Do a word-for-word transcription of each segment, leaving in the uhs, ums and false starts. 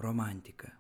romantika.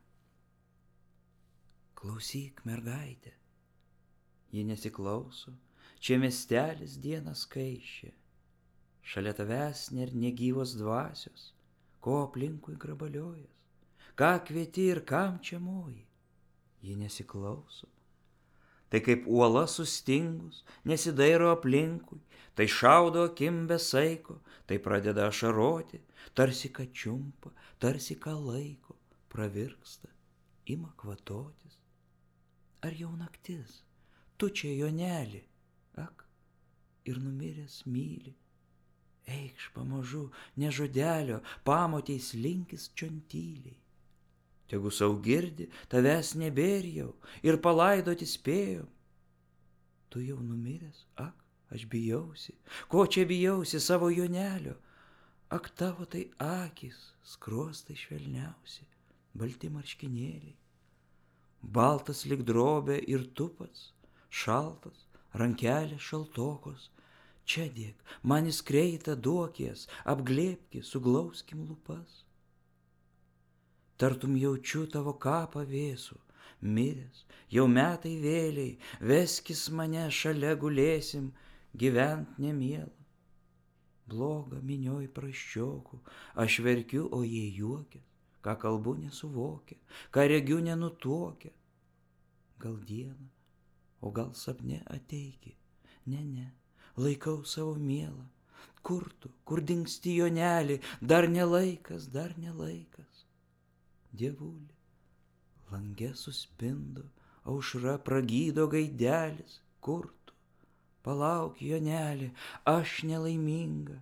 Klausyk, mergaitė, ji nesiklauso, čia miestelis dieną skaičią. Šalia tavęs nėr negyvos dvasios, ko aplinkui grabaliojas. Ką kvieti ir kam čia moji, ji nesiklauso. Tai kaip uola sustingus, nesidairo aplinkui, tai šaudo akim be saiko, tai pradeda ašaroti, tarsi ką čiumpa, tarsi ką laiko, pravirksta, ima kvatotis. Ar jau naktis, tu čia joneli, ak, ir numiręs myli. Eikš pamažu, ne žodelio, pamoteis linkis čion tyliai. Tegu sau girdi, tavęs nebėr jau, ir palaidoti spėjom. Tu jau numiręs, ak, aš bijausi, ko čia bijausi savo jonelio, ak tavo tai akys, skruostai švelniausi, balti marškinėliai. Baltas lyg drobė ir tu pats, šaltas, rankelės šaltokos. Čia dėk, man jis kreitą duokies, apglėbki, suglauskim lupas. Tartum jaučiu tavo kapą vėsų, miręs, jau metai vėliai, veskis mane šalia gulėsim, gyvent nemiela. Bloga minioj prasčiokų, aš verkiu, o jie juokia, ką kalbu nesuvokia, ką regiu nenutuokia. Gal dieną, o gal sapne ateiki, ne, ne, laikau savo mielą. Kur tu, kur dingsti joneli, dar ne laikas, dar ne laikas. Dievuli, lange suspindo, aušra pragydo gaidelis, kur tu, palauk joneli, aš nelaiminga.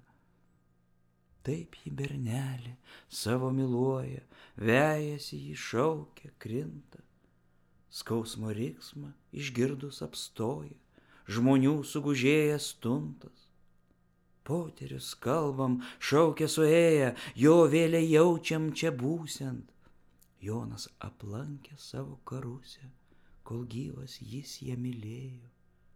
Taip jį bernelį savo myluoja, vejasi jį šaukia, krinta. Skausmo riksmą išgirdus apstoja, žmonių sugužėjęs tuntas. Poterius kalbam, šaukia suėję, jo vėlę jaučiam čia būsiant. Jonas aplankė savo karusę, kol gyvas jis ją mylėjo.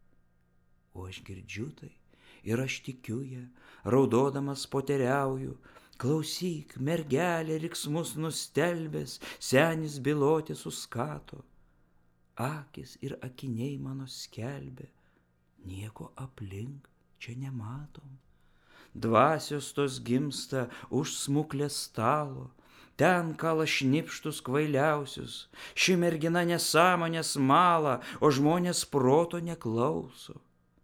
O aš girdžiu tai ir aš tikiu ją, raudodamas poteriauju. Klausyk, mergelė, riksmus nustelbęs, senis byloti suskato. Akis ir akiniai mano skelbė, nieko aplink čia nematom. Dvasios tos gimsta už smuklės stalo, ten kala šnipštus kvailiausius. Ši mergina nesąmonės mala, o žmonės proto neklauso.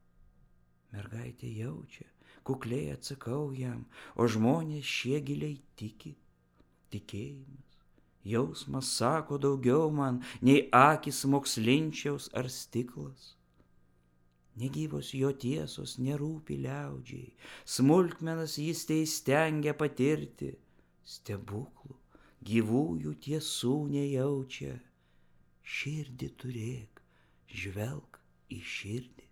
Mergaitė jaučia, kukliai atsakau jam, o žmonės šie giliai tiki. Tikėjimas, jausmas sako daugiau man, nei akis mokslinčiaus ar stiklas. Negyvos jo tiesos nerūpi liaudžiai, smulkmenas jis teįstengia patirti. Stebuklų, gyvųjų tiesų nejaučia. Širdį turėk, žvelk į širdį.